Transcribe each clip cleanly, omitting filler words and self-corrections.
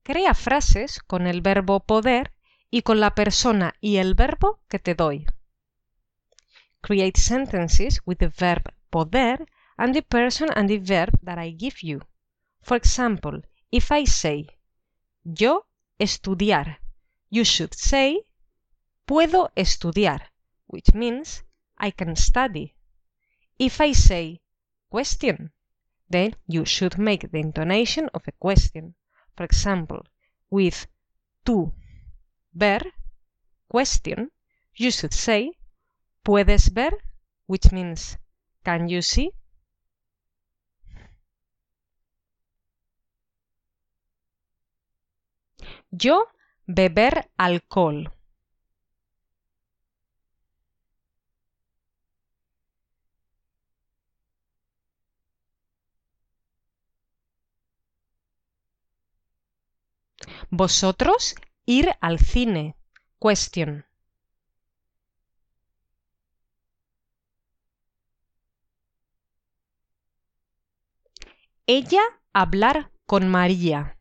Crea frases con el verbo poder y con la persona y el verbo que te doy. Create sentences with the verb poder and the person and the verb that I give you. For example, if I say, yo estudiar, you should say, puedo estudiar, which means I can study. If I say, question, then you should make the intonation of a question. For example, with tú, ver, question, you should say, ¿puedes ver? Which means, can you see? Yo beber alcohol. Vosotros ir al cine. Question. Ella hablar con María.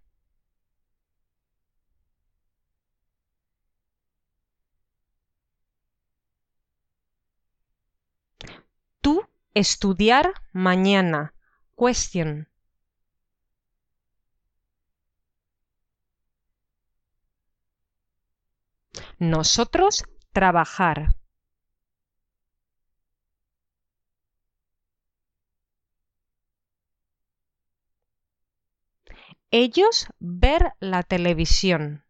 Tú estudiar mañana. Question. Nosotros trabajar. Ellos ver la televisión.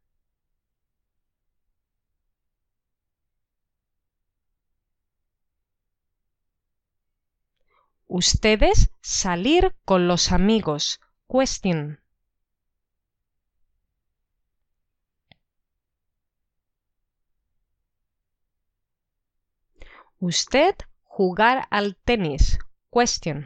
Ustedes salir con los amigos. Question. Usted jugar al tenis. Question.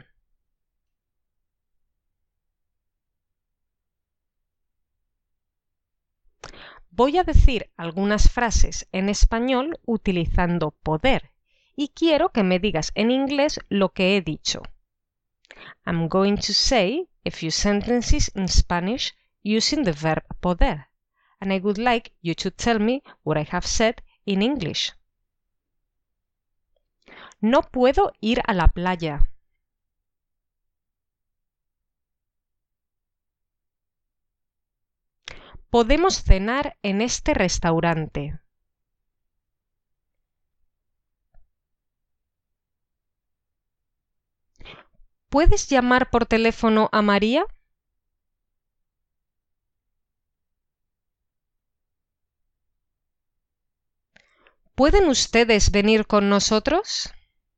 Voy a decir algunas frases en español utilizando poder y quiero que me digas en inglés lo que he dicho. I'm going to say a few sentences in Spanish using the verb poder, and I would like you to tell me what I have said in English. No puedo ir a la playa. Podemos cenar en este restaurante. ¿Puedes llamar por teléfono a María? ¿Pueden ustedes venir con nosotros?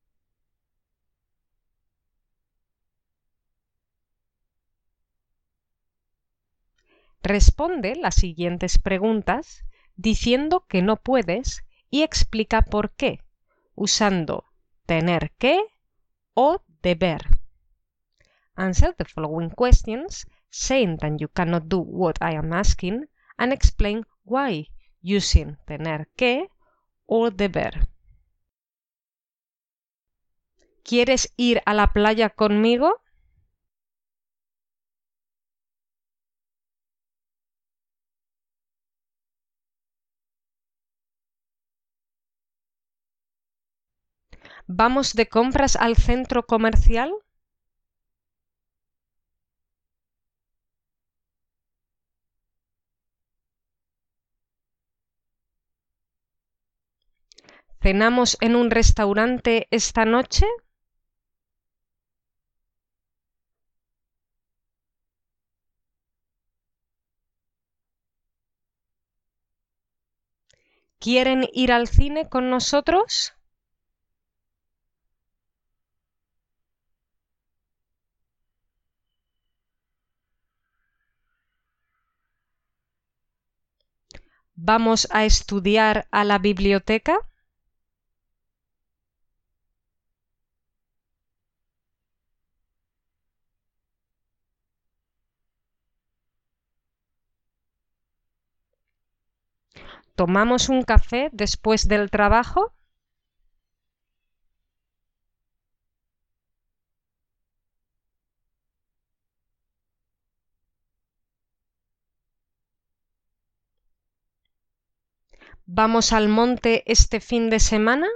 Responde las siguientes preguntas diciendo que no puedes y explica por qué, usando tener que o deber. Answer the following questions, saying that you cannot do what I am asking, and explain why, using tener que o deber. ¿Quieres ir a la playa conmigo? ¿Vamos de compras al centro comercial? ¿Cenamos en un restaurante esta noche? ¿Quieren ir al cine con nosotros? ¿Vamos a estudiar a la biblioteca? ¿Tomamos un café después del trabajo? ¿Vamos al monte este fin de semana?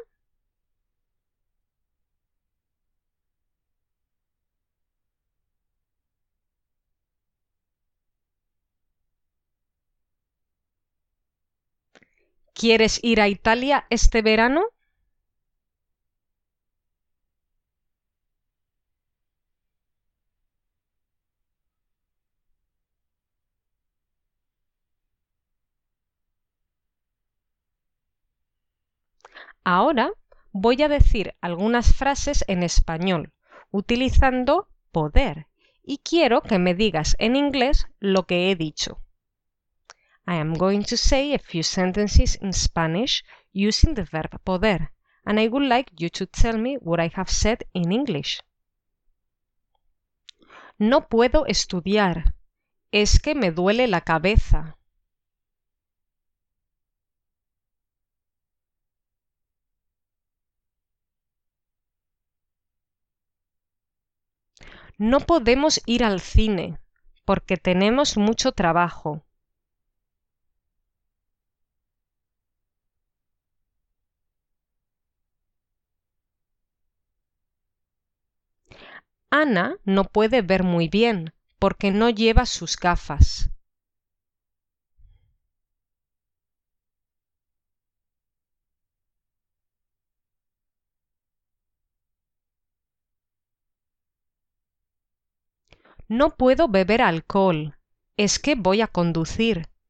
¿Quieres ir a Italia este verano? Ahora voy a decir algunas frases en español, utilizando poder, y quiero que me digas en inglés lo que he dicho. I am going to say a few sentences in Spanish using the verb poder, and I would like you to tell me what I have said in English. No puedo estudiar. Es que me duele la cabeza. No podemos ir al cine porque tenemos mucho trabajo. Ana no puede ver muy bien porque no lleva sus gafas. No puedo beber alcohol. Es que voy a conducir.